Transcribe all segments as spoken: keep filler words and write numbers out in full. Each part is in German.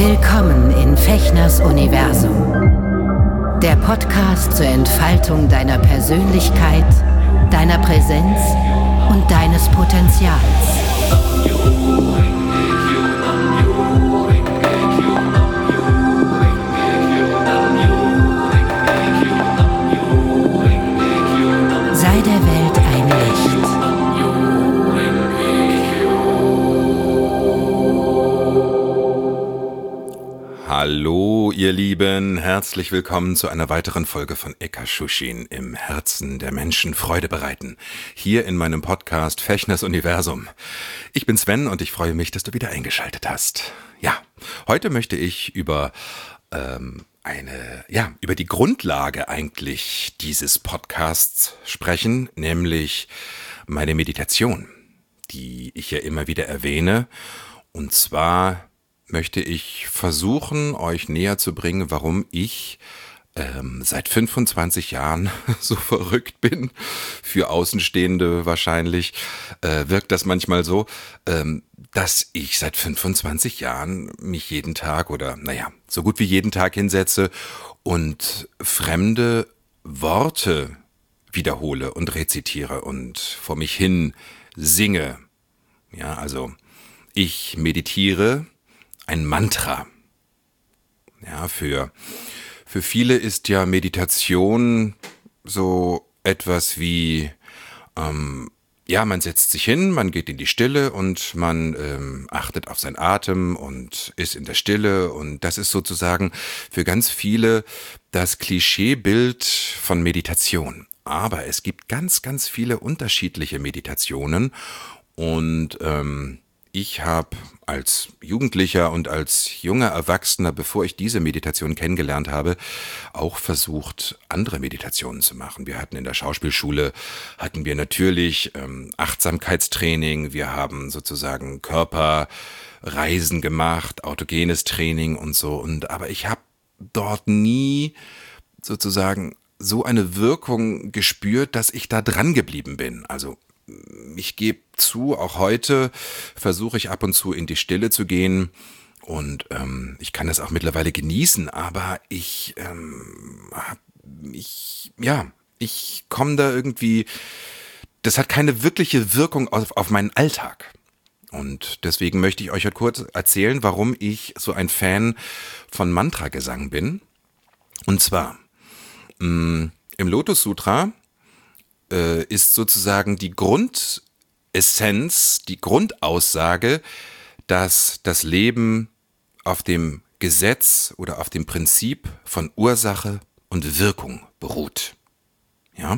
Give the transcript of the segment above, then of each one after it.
Willkommen in Fechners Universum. Der Podcast zur Entfaltung deiner Persönlichkeit, deiner Präsenz und deines Potenzials. Sei der Welt ein Licht. Hallo ihr Lieben, herzlich willkommen zu einer weiteren Folge von Ekashushin im Herzen der Menschen Freude bereiten. Hier in meinem Podcast Fechners Universum. Ich bin Sven und ich freue mich, dass du wieder eingeschaltet hast. Ja, heute möchte ich über ähm, eine, ja, über die Grundlage eigentlich dieses Podcasts sprechen, nämlich meine Meditation, die ich ja immer wieder erwähne. Und zwar möchte ich versuchen, euch näher zu bringen, warum ich ähm, seit fünfundzwanzig Jahren so verrückt bin. Für Außenstehende wahrscheinlich äh, wirkt das manchmal so, ähm, dass ich seit fünfundzwanzig Jahren mich jeden Tag oder, naja, so gut wie jeden Tag hinsetze und fremde Worte wiederhole und rezitiere und vor mich hin singe. Ja, also ich meditiere ein Mantra. Ja, für, für viele ist ja Meditation so etwas wie, ähm, ja, man setzt sich hin, man geht in die Stille und man ähm, achtet auf seinen Atem und ist in der Stille. Und das ist sozusagen für ganz viele das Klischeebild von Meditation. Aber es gibt ganz, ganz viele unterschiedliche Meditationen und ähm, ich habe als Jugendlicher und als junger Erwachsener, bevor ich diese Meditation kennengelernt habe, auch versucht, andere Meditationen zu machen. Wir hatten in der Schauspielschule, hatten wir natürlich ähm, Achtsamkeitstraining, wir haben sozusagen Körperreisen gemacht, autogenes Training und so. Und aber ich habe dort nie sozusagen so eine Wirkung gespürt, dass ich da dran geblieben bin. Also ich gebe zu, auch heute versuche ich ab und zu in die Stille zu gehen und ähm, ich kann das auch mittlerweile genießen, aber ich, ähm, ich ja, ich komme da irgendwie, das hat keine wirkliche Wirkung auf, auf meinen Alltag. Und deswegen möchte ich euch heute kurz erzählen, warum ich so ein Fan von Mantragesang bin. Und zwar mh, im Lotus Sutra ist sozusagen die Grundessenz, die Grundaussage, dass das Leben auf dem Gesetz oder auf dem Prinzip von Ursache und Wirkung beruht. Ja?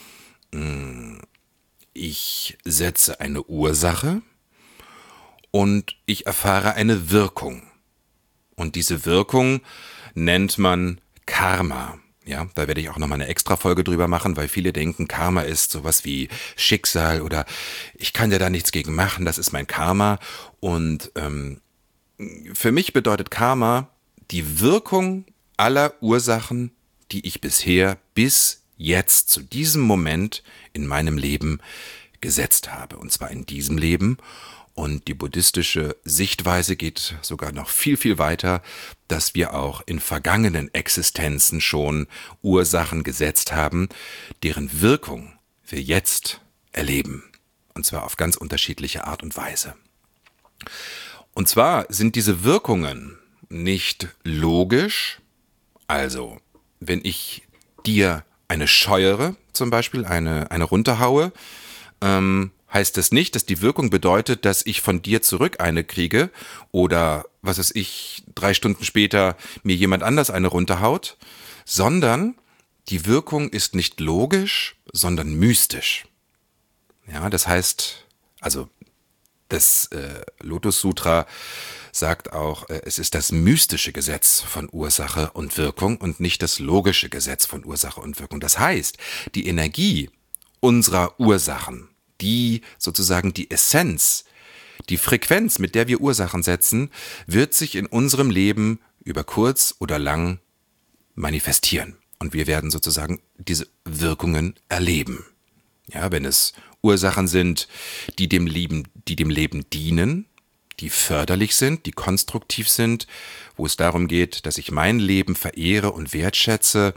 Ich setze eine Ursache und ich erfahre eine Wirkung. Und diese Wirkung nennt man Karma. Ja, da werde ich auch nochmal eine Extra-Folge drüber machen, weil viele denken, Karma ist sowas wie Schicksal oder ich kann ja da nichts gegen machen, das ist mein Karma. Und ähm, für mich bedeutet Karma die Wirkung aller Ursachen, die ich bisher bis jetzt zu diesem Moment in meinem Leben gesetzt habe. Und zwar in diesem Leben. Und die buddhistische Sichtweise geht sogar noch viel, viel weiter, dass wir auch in vergangenen Existenzen schon Ursachen gesetzt haben, deren Wirkung wir jetzt erleben. Und zwar auf ganz unterschiedliche Art und Weise. Und zwar sind diese Wirkungen nicht logisch. Also, wenn ich dir eine scheuere, zum Beispiel eine, eine runterhaue, ähm, heißt das nicht, dass die Wirkung bedeutet, dass ich von dir zurück eine kriege oder, was weiß ich, drei Stunden später mir jemand anders eine runterhaut, sondern die Wirkung ist nicht logisch, sondern mystisch. Ja, das heißt, also das äh, Lotus Sutra sagt auch, äh, es ist das mystische Gesetz von Ursache und Wirkung und nicht das logische Gesetz von Ursache und Wirkung. Das heißt, die Energie unserer Ursachen, die sozusagen die Essenz, die Frequenz, mit der wir Ursachen setzen, wird sich in unserem Leben über kurz oder lang manifestieren. Und wir werden sozusagen diese Wirkungen erleben. Ja, wenn es Ursachen sind, die dem Leben, die dem Leben dienen, die förderlich sind, die konstruktiv sind, wo es darum geht, dass ich mein Leben verehre und wertschätze,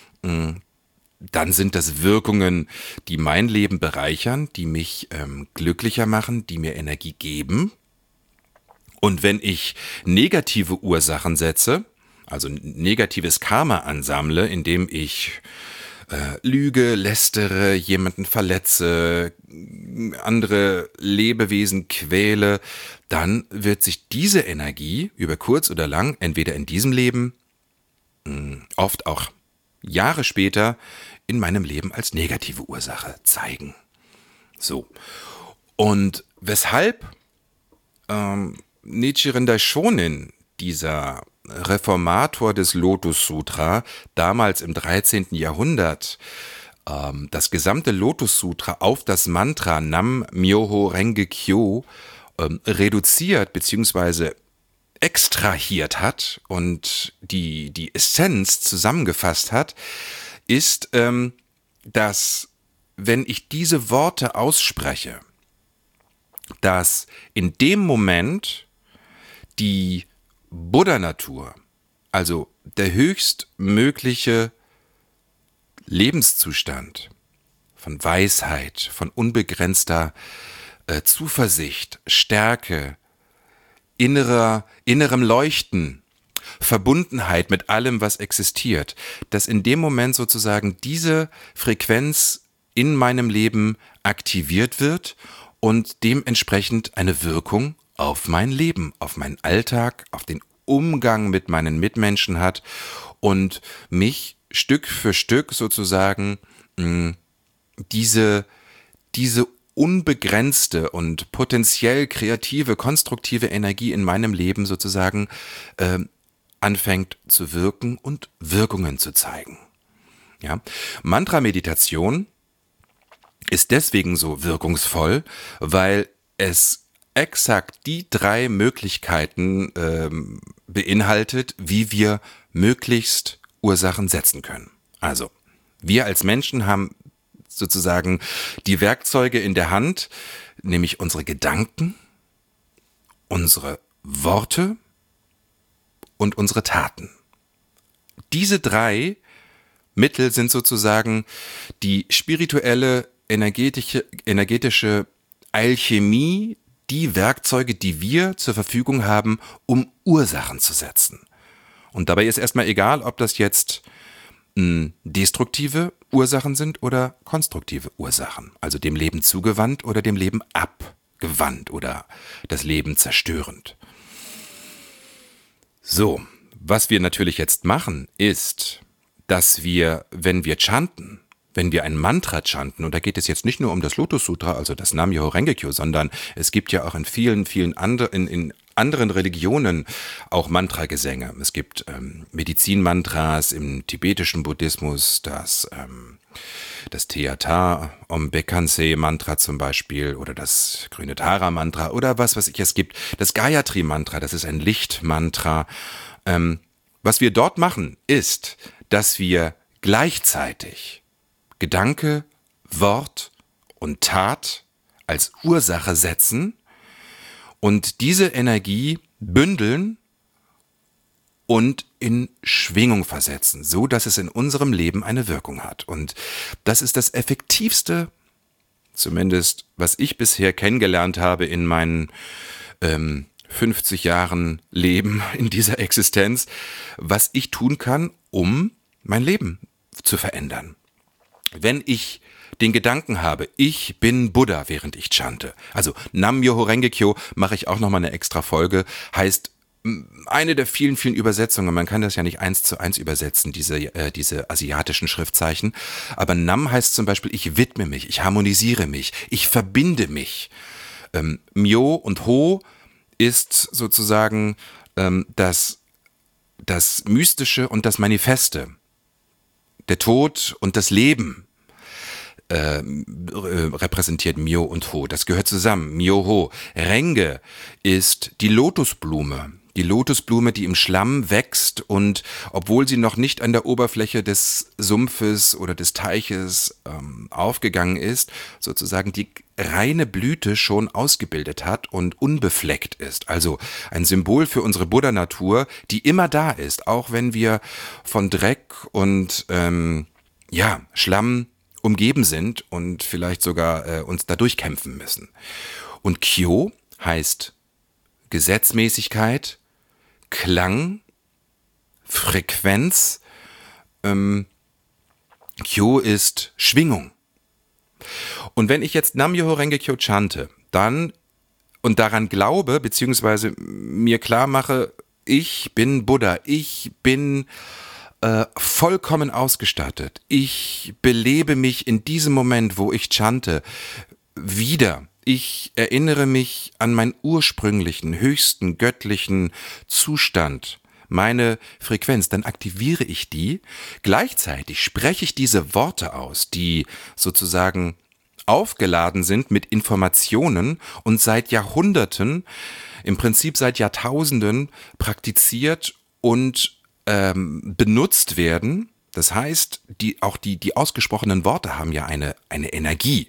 dann sind das Wirkungen, die mein Leben bereichern, die mich ähm, glücklicher machen, die mir Energie geben. Und wenn ich negative Ursachen setze, also negatives Karma ansammle, indem ich äh, lüge, lästere, jemanden verletze, andere Lebewesen quäle, dann wird sich diese Energie über kurz oder lang, entweder in diesem Leben, mh, oft auch Jahre später, in meinem Leben als negative Ursache zeigen. So. Und weshalb ähm, Nichiren Daishonin, dieser Reformator des Lotus Sutra, damals im dreizehnten Jahrhundert, ähm, das gesamte Lotus Sutra auf das Mantra Nam Myoho Renge Kyo ähm, reduziert bzw. extrahiert hat und die, die Essenz zusammengefasst hat, ist, ähm, dass, wenn ich diese Worte ausspreche, dass in dem Moment die Buddha-Natur, also der höchstmögliche Lebenszustand von Weisheit, von unbegrenzter äh, Zuversicht, Stärke, innerer, innerem Leuchten, Verbundenheit mit allem, was existiert, dass in dem Moment sozusagen diese Frequenz in meinem Leben aktiviert wird und dementsprechend eine Wirkung auf mein Leben, auf meinen Alltag, auf den Umgang mit meinen Mitmenschen hat und mich Stück für Stück sozusagen mh, diese, diese unbegrenzte und potenziell kreative, konstruktive Energie in meinem Leben sozusagen äh, anfängt zu wirken und Wirkungen zu zeigen. Ja? Mantra-Meditation ist deswegen so wirkungsvoll, weil es exakt die drei Möglichkeiten ähm, beinhaltet, wie wir möglichst Ursachen setzen können. Also, wir als Menschen haben sozusagen die Werkzeuge in der Hand, nämlich unsere Gedanken, unsere Worte und unsere Taten. Diese drei Mittel sind sozusagen die spirituelle, energetische, energetische Alchemie, die Werkzeuge, die wir zur Verfügung haben, um Ursachen zu setzen. Und dabei ist erstmal egal, ob das jetzt mh, destruktive Ursachen sind oder konstruktive Ursachen, also dem Leben zugewandt oder dem Leben abgewandt oder das Leben zerstörend. So, was wir natürlich jetzt machen, ist, dass wir, wenn wir chanten, wenn wir ein Mantra chanten, und da geht es jetzt nicht nur um das Lotus Sutra, also das Nam Myoho Renge Kyo, sondern es gibt ja auch in vielen, vielen andre, in, in anderen Religionen auch Mantragesänge. Es gibt ähm, Medizinmantras im tibetischen Buddhismus, das, ähm, das Theata Om Bekkanse Mantra zum Beispiel oder das grüne Tara Mantra oder was weiß ich, es gibt das Gayatri Mantra, das ist ein Lichtmantra. Ähm, was wir dort machen, ist, dass wir gleichzeitig Gedanke, Wort und Tat als Ursache setzen und diese Energie bündeln und in Schwingung versetzen, so dass es in unserem Leben eine Wirkung hat. Und das ist das Effektivste, zumindest was ich bisher kennengelernt habe in meinen ähm, fünfzig Jahren Leben in dieser Existenz, was ich tun kann, um mein Leben zu verändern. Wenn ich den Gedanken habe, ich bin Buddha, während ich chante, also Nam Myoho Renge Kyo, mache ich auch nochmal eine extra Folge, heißt eine der vielen, vielen Übersetzungen, man kann das ja nicht eins zu eins übersetzen, diese, äh, diese asiatischen Schriftzeichen, aber Nam heißt zum Beispiel, ich widme mich, ich harmonisiere mich, ich verbinde mich. Ähm, Myo und Ho ist sozusagen ähm, das, das Mystische und das Manifeste. Der Tod und das Leben äh, repräsentiert Myo und Ho. Das gehört zusammen. Myoho. Renge ist die Lotusblume. Die Lotusblume, die im Schlamm wächst und obwohl sie noch nicht an der Oberfläche des Sumpfes oder des Teiches ähm, aufgegangen ist, sozusagen die reine Blüte schon ausgebildet hat und unbefleckt ist. Also ein Symbol für unsere Buddha-Natur, die immer da ist, auch wenn wir von Dreck und ähm, ja, Schlamm umgeben sind und vielleicht sogar äh, uns da durchkämpfen müssen. Und Kyo heißt Gesetzmäßigkeit, Klang, Frequenz. Ähm, Kyo ist Schwingung. Und wenn ich jetzt Nam-myoho Renge Kyo chante, dann und daran glaube, beziehungsweise mir klar mache, ich bin Buddha, ich bin äh, vollkommen ausgestattet, ich belebe mich in diesem Moment, wo ich chante, wieder. Ich erinnere mich an meinen ursprünglichen, höchsten, göttlichen Zustand, meine Frequenz, dann aktiviere ich die. Gleichzeitig spreche ich diese Worte aus, die sozusagen aufgeladen sind mit Informationen und seit Jahrhunderten, im Prinzip seit Jahrtausenden praktiziert und ähm, benutzt werden. Das heißt, die, auch die, die ausgesprochenen Worte haben ja eine, eine Energie.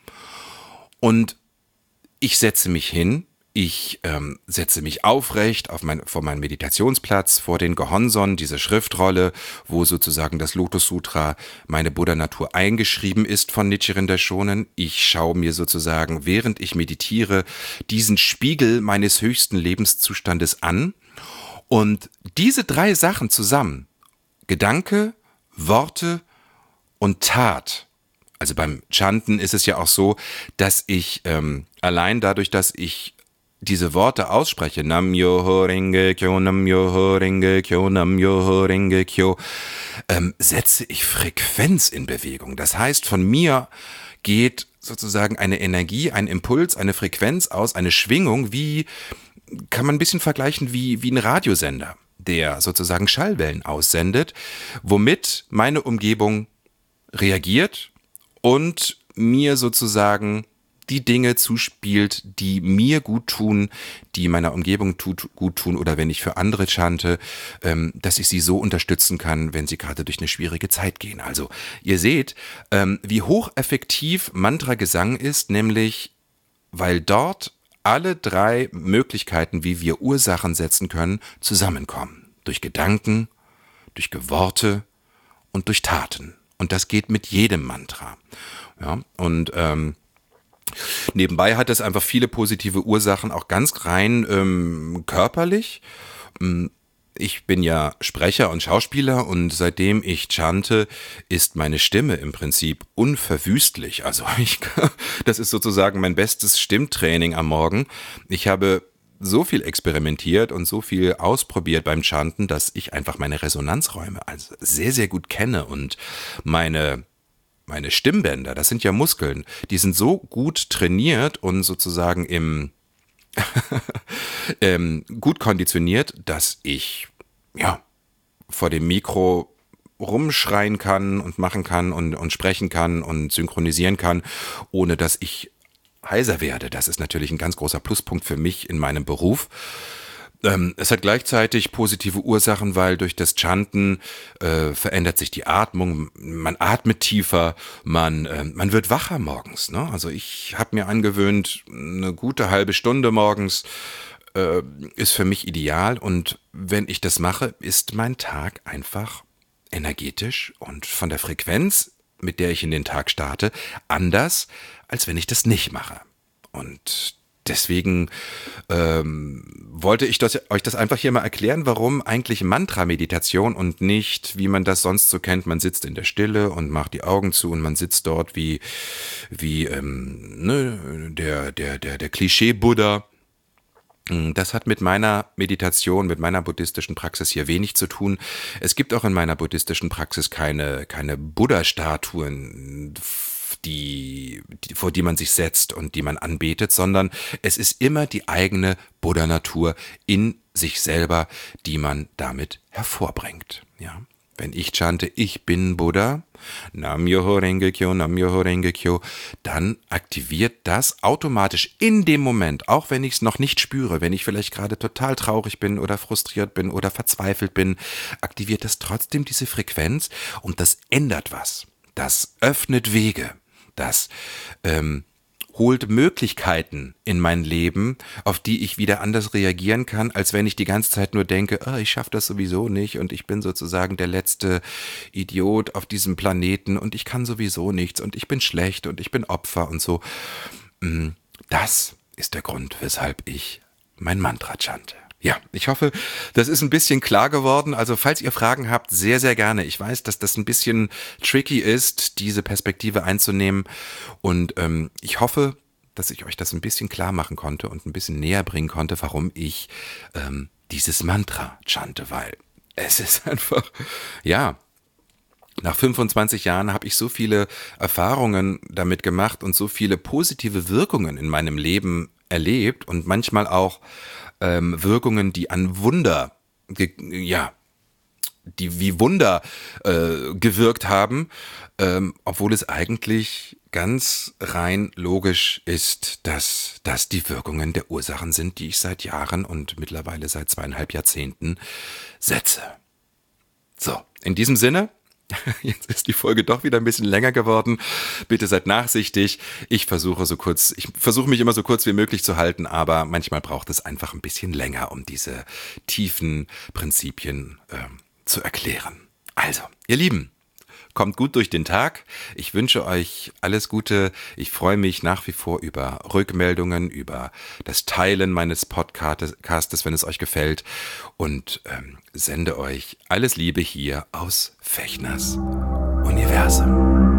Und ich setze mich hin, ich ähm, setze mich aufrecht auf mein, vor meinem Meditationsplatz, vor den Gohonzon, diese Schriftrolle, wo sozusagen das Lotus Sutra, meine Buddha-Natur, eingeschrieben ist von Nichiren Daishonin. Ich schaue mir sozusagen, während ich meditiere, diesen Spiegel meines höchsten Lebenszustandes an. Und diese drei Sachen zusammen, Gedanke, Worte und Tat, also beim Chanten ist es ja auch so, dass ich ähm, allein dadurch, dass ich diese Worte ausspreche, Nam-myoho Renge Kyo, Nam-myoho Renge Kyo, Nam-myoho Renge Kyo, ähm, setze ich Frequenz in Bewegung. Das heißt, von mir geht sozusagen eine Energie, ein Impuls, eine Frequenz aus, eine Schwingung, wie, kann man ein bisschen vergleichen wie, wie ein Radiosender, der sozusagen Schallwellen aussendet, womit meine Umgebung reagiert und mir sozusagen die Dinge zuspielt, die mir gut tun, die meiner Umgebung tut, gut tun oder wenn ich für andere chante, ähm, dass ich sie so unterstützen kann, wenn sie gerade durch eine schwierige Zeit gehen. Also ihr seht, ähm, wie hocheffektiv Mantragesang ist, nämlich weil dort alle drei Möglichkeiten, wie wir Ursachen setzen können, zusammenkommen. Durch Gedanken, durch Worte und durch Taten. Und das geht mit jedem Mantra. Ja, und ähm, nebenbei hat es einfach viele positive Ursachen, auch ganz rein ähm, körperlich. Ich bin ja Sprecher und Schauspieler und seitdem ich chante, ist meine Stimme im Prinzip unverwüstlich. Also ich, das ist sozusagen mein bestes Stimmtraining am Morgen. Ich habe so viel experimentiert und so viel ausprobiert beim Chanten, dass ich einfach meine Resonanzräume also sehr, sehr gut kenne und meine Meine Stimmbänder, das sind ja Muskeln, die sind so gut trainiert und sozusagen im ähm, gut konditioniert, dass ich ja vor dem Mikro rumschreien kann und machen kann und, und sprechen kann und synchronisieren kann, ohne dass ich heiser werde. Das ist natürlich ein ganz großer Pluspunkt für mich in meinem Beruf. Ähm, es hat gleichzeitig positive Ursachen, weil durch das Chanten äh, verändert sich die Atmung, man atmet tiefer, man, äh, man wird wacher morgens. Ne? Also ich habe mir angewöhnt, eine gute halbe Stunde morgens äh, ist für mich ideal und wenn ich das mache, ist mein Tag einfach energetisch und von der Frequenz, mit der ich in den Tag starte, anders, als wenn ich das nicht mache. Und deswegen ähm, wollte ich das, euch das einfach hier mal erklären, warum eigentlich Mantra-Meditation und nicht, wie man das sonst so kennt, man sitzt in der Stille und macht die Augen zu und man sitzt dort wie, wie ähm, ne, der, der, der, der Klischee-Buddha. Das hat mit meiner Meditation, mit meiner buddhistischen Praxis hier wenig zu tun. Es gibt auch in meiner buddhistischen Praxis keine, keine Buddha-Statuen, Die, die, vor die man sich setzt und die man anbetet, sondern es ist immer die eigene Buddha-Natur in sich selber, die man damit hervorbringt. Ja? Wenn ich chante, ich bin Buddha, Nam-myoho Renge Kyo, Nam-myoho Renge Kyo, dann aktiviert das automatisch in dem Moment, auch wenn ich es noch nicht spüre, wenn ich vielleicht gerade total traurig bin oder frustriert bin oder verzweifelt bin, aktiviert das trotzdem diese Frequenz und das ändert was. Das öffnet Wege. Das ähm, holt Möglichkeiten in mein Leben, auf die ich wieder anders reagieren kann, als wenn ich die ganze Zeit nur denke, oh, ich schaffe das sowieso nicht und ich bin sozusagen der letzte Idiot auf diesem Planeten und ich kann sowieso nichts und ich bin schlecht und ich bin Opfer und so. Das ist der Grund, weshalb ich mein Mantra chante. Ja, ich hoffe, das ist ein bisschen klar geworden. Also falls ihr Fragen habt, sehr, sehr gerne. Ich weiß, dass das ein bisschen tricky ist, diese Perspektive einzunehmen. Und ähm, ich hoffe, dass ich euch das ein bisschen klar machen konnte und ein bisschen näher bringen konnte, warum ich ähm, dieses Mantra chante. Weil es ist einfach, ja, nach fünfundzwanzig Jahren habe ich so viele Erfahrungen damit gemacht und so viele positive Wirkungen in meinem Leben erlebt und manchmal auch ähm, Wirkungen, die an Wunder, ge- ja, die wie Wunder äh, gewirkt haben, ähm, obwohl es eigentlich ganz rein logisch ist, dass das die Wirkungen der Ursachen sind, die ich seit Jahren und mittlerweile seit zweieinhalb Jahrzehnten setze. So, in diesem Sinne, jetzt ist die Folge doch wieder ein bisschen länger geworden. Bitte seid nachsichtig. Ich versuche so kurz, ich versuche mich immer so kurz wie möglich zu halten, aber manchmal braucht es einfach ein bisschen länger, um diese tiefen Prinzipien äh, zu erklären. Also, ihr Lieben, kommt gut durch den Tag. Ich wünsche euch alles Gute. Ich freue mich nach wie vor über Rückmeldungen, über das Teilen meines Podcastes, wenn es euch gefällt. Und ähm, sende euch alles Liebe hier aus Fechners Universum.